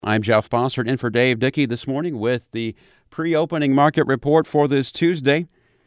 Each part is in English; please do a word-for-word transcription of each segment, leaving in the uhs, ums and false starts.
I'm Jeff Bossert in for Dave Dickey this morning with the pre-opening market report for this Tuesday.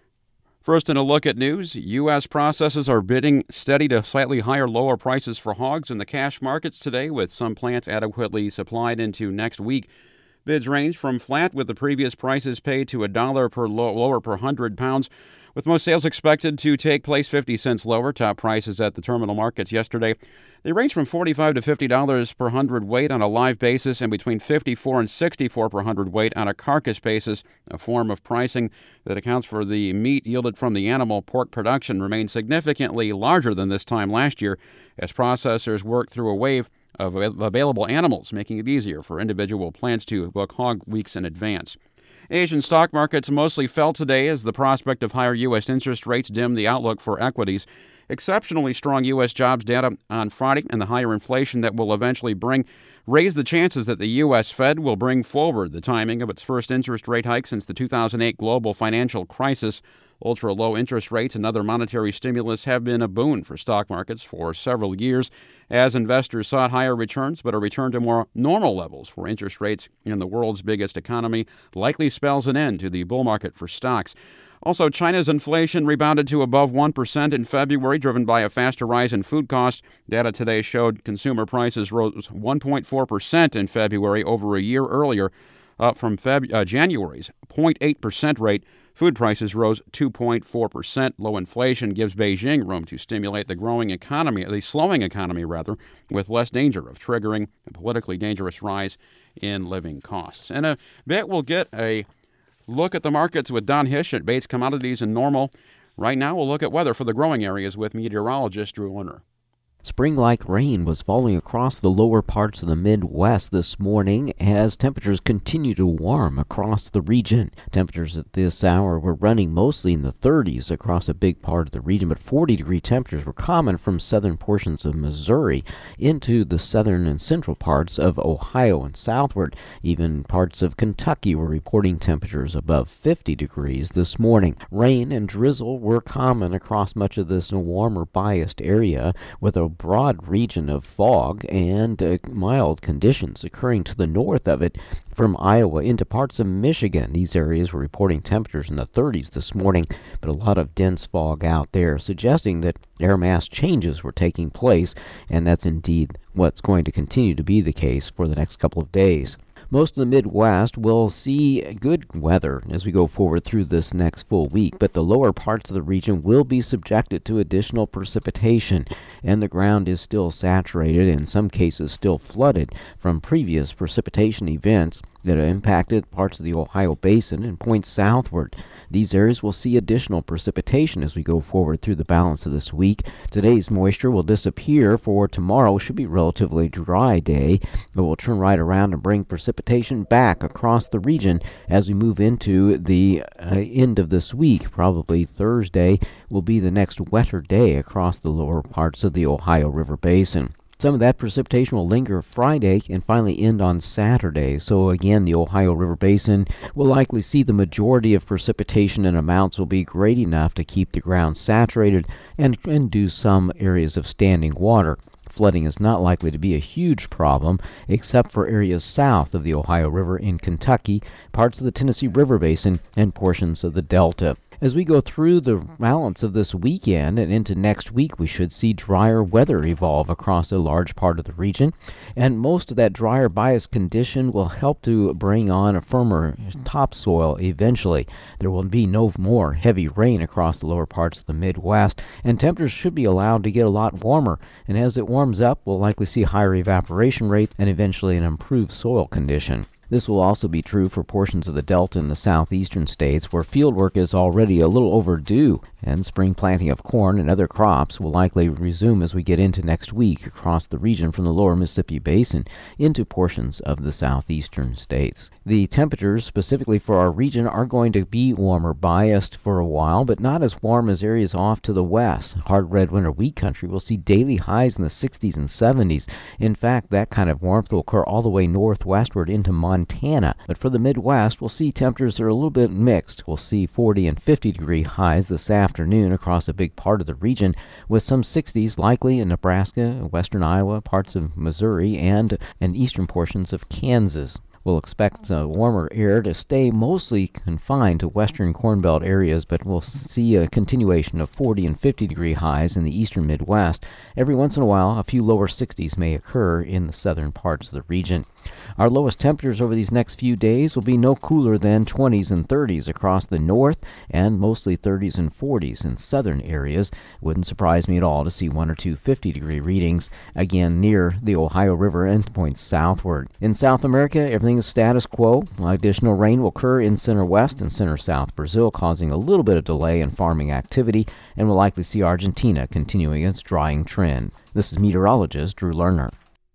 First, in a look at news, U S processors are bidding steady to slightly higher lower prices for hogs in the cash markets today, with some plants adequately supplied into next week. Bids range from flat with the previous prices paid to a dollar per lo- lower per hundred pounds, with most sales expected to take place fifty cents lower. Top prices at the terminal markets yesterday, they range from forty-five to fifty dollars per hundred weight on a live basis and between fifty-four and sixty-four per hundred weight on a carcass basis. A form of pricing that accounts for the meat yielded from the animal. Pork production remains significantly larger than this time last year as processors work through a wave of available animals, making it easier for individual plants to book hog weeks in advance. Asian stock markets mostly fell today as the prospect of higher U S interest rates dimmed the outlook for equities. Exceptionally strong U S jobs data on Friday and the higher inflation that will eventually bring raise the chances that the U S Fed will bring forward the timing of its first interest rate hike since the two thousand eight global financial crisis. Ultra-low interest rates and other monetary stimulus have been a boon for stock markets for several years as investors sought higher returns, but a return to more normal levels for interest rates in the world's biggest economy likely spells an end to the bull market for stocks. Also, China's inflation rebounded to above one percent in February, driven by a faster rise in food costs. Data today showed consumer prices rose one point four percent in February over a year earlier, up from Feb- uh, January's zero point eight percent rate. Food prices rose two point four percent. Low inflation gives Beijing room to stimulate the growing economy, the slowing economy rather, with less danger of triggering a politically dangerous rise in living costs. In a bit, we'll get a look at the markets with Don Hish at Bates Commodities and Normal. Right now, we'll look at weather for the growing areas with meteorologist Drew Lerner. Spring-like rain was falling across the lower parts of the Midwest this morning as temperatures continue to warm across the region. Temperatures at this hour were running mostly in the thirties across a big part of the region, but forty-degree temperatures were common from southern portions of Missouri into the southern and central parts of Ohio and southward. Even parts of Kentucky were reporting temperatures above fifty degrees this morning. Rain and drizzle were common across much of this warmer biased area, with a broad region of fog and uh, mild conditions occurring to the north of it from Iowa into parts of Michigan. These areas were reporting temperatures in the thirties this morning, but a lot of dense fog out there, suggesting that air mass changes were taking place, and that's indeed what's going to continue to be the case for the next couple of days. Most of the Midwest will see good weather as we go forward through this next full week, but the lower parts of the region will be subjected to additional precipitation, and the ground is still saturated, in some cases still flooded from previous precipitation events that have impacted parts of the Ohio Basin and points southward. These areas will see additional precipitation as we go forward through the balance of this week. Today's moisture will disappear for tomorrow. Should be a relatively dry day, but we'll turn right around and bring precipitation back across the region as we move into the uh, end of this week. Probably Thursday will be the next wetter day across the lower parts of the Ohio River Basin. Some of that precipitation will linger Friday and finally end on Saturday. So again, the Ohio River Basin will likely see the majority of precipitation, and amounts will be great enough to keep the ground saturated and induce some areas of standing water. Flooding is not likely to be a huge problem, except for areas south of the Ohio River in Kentucky, parts of the Tennessee River Basin, and portions of the Delta. As we go through the balance of this weekend and into next week, we should see drier weather evolve across a large part of the region, and most of that drier bias condition will help to bring on a firmer topsoil eventually. There will be no more heavy rain across the lower parts of the Midwest, and temperatures should be allowed to get a lot warmer, and as it warms up, we'll likely see higher evaporation rates and eventually an improved soil condition. This will also be true for portions of the Delta and the southeastern states, where fieldwork is already a little overdue, and spring planting of corn and other crops will likely resume as we get into next week across the region from the lower Mississippi Basin into portions of the southeastern states. The temperatures specifically for our region are going to be warmer biased for a while, but not as warm as areas off to the west. Hard red winter wheat country will see daily highs in the sixties and seventies. In fact, that kind of warmth will occur all the way northwestward into Montana Montana. But for the Midwest, we'll see temperatures that are a little bit mixed. We'll see forty and fifty degree highs this afternoon across a big part of the region, with some sixties likely in Nebraska, western Iowa, parts of Missouri, and, and eastern portions of Kansas. We'll expect uh, warmer air to stay mostly confined to western Corn Belt areas, but we'll see a continuation of forty and fifty degree highs in the eastern Midwest. Every once in a while, a few lower sixties may occur in the southern parts of the region. Our lowest temperatures over these next few days will be no cooler than twenties and thirties across the north, and mostly thirties and forties in southern areas. Wouldn't surprise me at all to see one or two fifty degree readings, again near the Ohio River and points southward. In South America, everything is status quo. Additional rain will occur in center west and center south Brazil, causing a little bit of delay in farming activity, and we'll likely see Argentina continuing its drying trend. This is meteorologist Drew Lerner.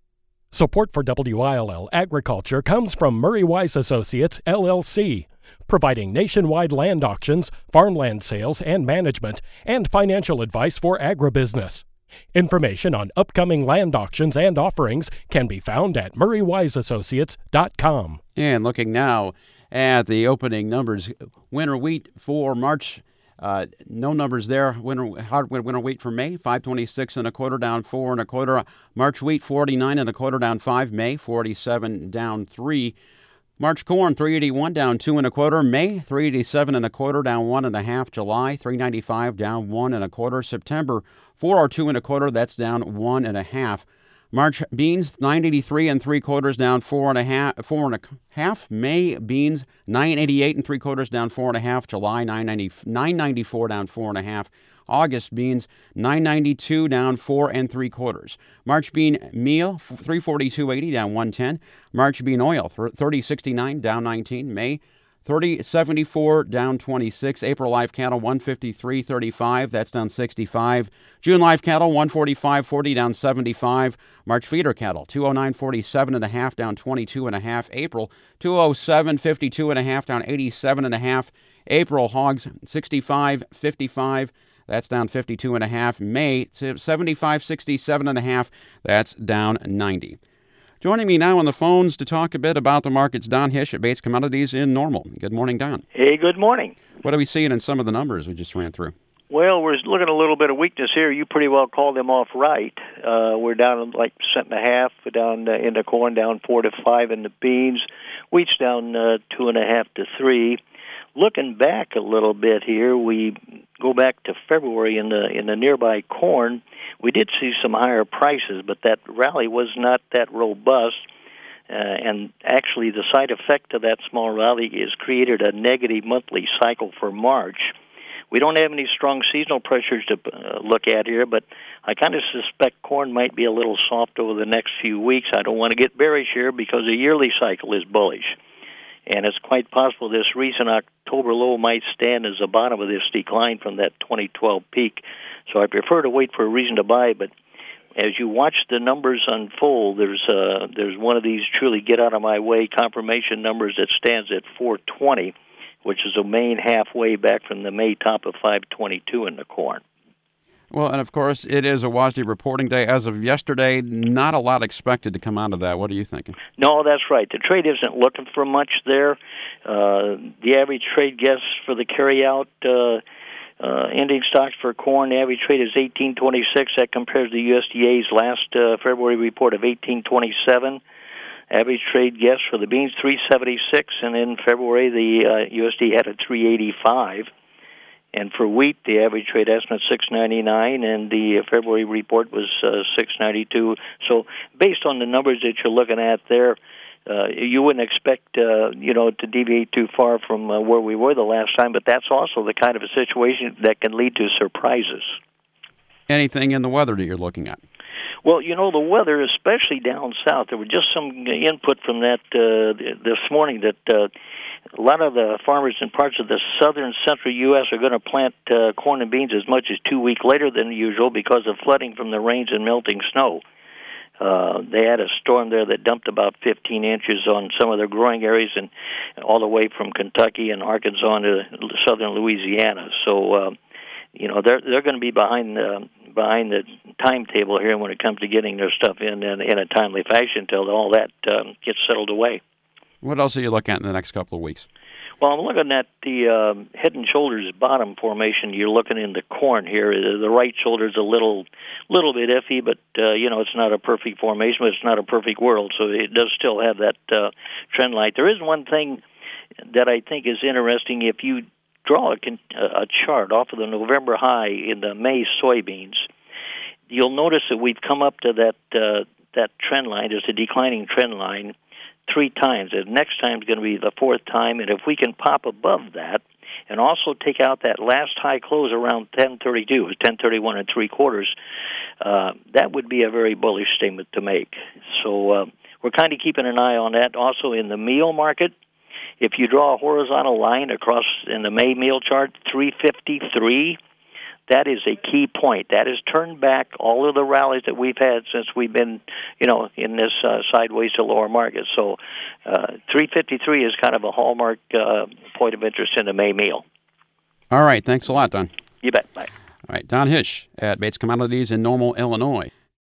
Support for W I L L Agriculture comes from Murray Wise Associates, L L C, providing nationwide land auctions, farmland sales and management, and financial advice for agribusiness. Information on upcoming land auctions and offerings can be found at murray wise associates dot com. And looking now at the opening numbers, winter wheat for March. Uh, no numbers there. Winter hard winter wheat for May, five twenty-six and a quarter, down four and a quarter. March wheat, forty-nine and a quarter, down five. May, forty-seven, down three. March corn, three eighty-one, down two and a quarter. May, three eighty-seven and a quarter, down one and a half. July, three ninety-five, down one and a quarter. September, four oh two and a quarter, that's down one and a half. March beans, nine eighty-three and three quarters, down four and a half. Four and a half. May beans, nine eighty-eight and three quarters, down four and a half. July, nine ninety-four, down four and a half. August beans, nine ninety-two, down four and three quarters. March bean meal, three forty-two eighty, down one ten. March bean oil, thirty sixty-nine, down nineteen. May, thirty seventy-four, down twenty-six. April live cattle, one fifty-three thirty-five, that's down sixty-five. June live cattle, one forty-five forty, down seventy-five. March feeder cattle, two oh nine forty-seven and a half, down twenty-two and a half. April, two oh seven fifty-two and a half, down eighty-seven and a half. April hogs, sixty-five fifty-five, that's down fifty-two and a half. May, seventy-five sixty-seven and a half, that's down ninety. Joining me now on the phones to talk a bit about the markets, Don Hish at Bates Commodities in Normal. Good morning, Don. Hey, good morning. What are we seeing in some of the numbers we just ran through? Well, we're looking at a little bit of weakness here. You pretty well called them off right. Uh, we're down like a cent and a half down uh, in the corn, down four to five in the beans. Wheat's down uh, two and a half to three. Looking back a little bit here, we go back to February in the in the nearby corn. We did see some higher prices, but that rally was not that robust. Uh, and actually, the side effect of that small rally is created a negative monthly cycle for March. We don't have any strong seasonal pressures to uh, look at here, but I kind of suspect corn might be a little soft over the next few weeks. I don't want to get bearish here because the yearly cycle is bullish. And it's quite possible this recent October low might stand as the bottom of this decline from that twenty twelve peak. So I prefer to wait for a reason to buy, but as you watch the numbers unfold, there's uh, there's one of these truly get-out-of-my-way confirmation numbers that stands at four twenty, which is a main halfway back from the May top of five twenty-two in the corn. Well, and of course, it is a WASDE reporting day. As of yesterday, not a lot expected to come out of that. What are you thinking? No, that's right. The trade isn't looking for much there. Uh, the average trade guess for the carryout uh, uh, ending stocks for corn, the average trade is eighteen twenty-six. That compares to the U S D A's last uh, February report of eighteen twenty-seven. Average trade guess for the beans, three seventy-six, and in February the uh, U S D had a three eighty-five. And for wheat, the average trade estimate six ninety-nine, and the February report was uh, six ninety-two. So, based on the numbers that you're looking at there, uh, you wouldn't expect uh, you know to deviate too far from uh, where we were the last time. But that's also the kind of a situation that can lead to surprises. Anything in the weather that you're looking at? Well, you know, the weather, especially down south, there was just some input from that uh, this morning that uh, a lot of the farmers in parts of the southern central U S are going to plant uh, corn and beans as much as two weeks later than usual because of flooding from the rains and melting snow. Uh, they had a storm there that dumped about fifteen inches on some of their growing areas, and all the way from Kentucky and Arkansas to southern Louisiana. So, uh, you know, they're they're going to be behind the behind the timetable here when it comes to getting their stuff in in, in a timely fashion until all that um, gets settled away. What else are you looking at in the next couple of weeks? Well, I'm looking at the um, head and shoulders bottom formation. You're looking in the corn here. The right shoulder's a little, little bit iffy, but uh, you know it's not a perfect formation, but it's not a perfect world. So it does still have that uh, trend line. There is one thing that I think is interesting. If you draw a, a chart off of the November high in the May soybeans, you'll notice that we've come up to that uh, that trend line. There's a declining trend line three times. The next time is going to be the fourth time, and if we can pop above that and also take out that last high close around ten thirty-two, it was ten thirty-one and three quarters, uh, that would be a very bullish statement to make. So uh, we're kind of keeping an eye on that. Also in the meal market, if you draw a horizontal line across in the May meal chart, three fifty-three, that is a key point. That has turned back all of the rallies that we've had since we've been, you know, in this uh, sideways to lower market. So uh, three fifty-three is kind of a hallmark uh, point of interest in the May meal. All right. Thanks a lot, Don. You bet. Bye. All right. Don Hish at Bates Commodities in Normal, Illinois.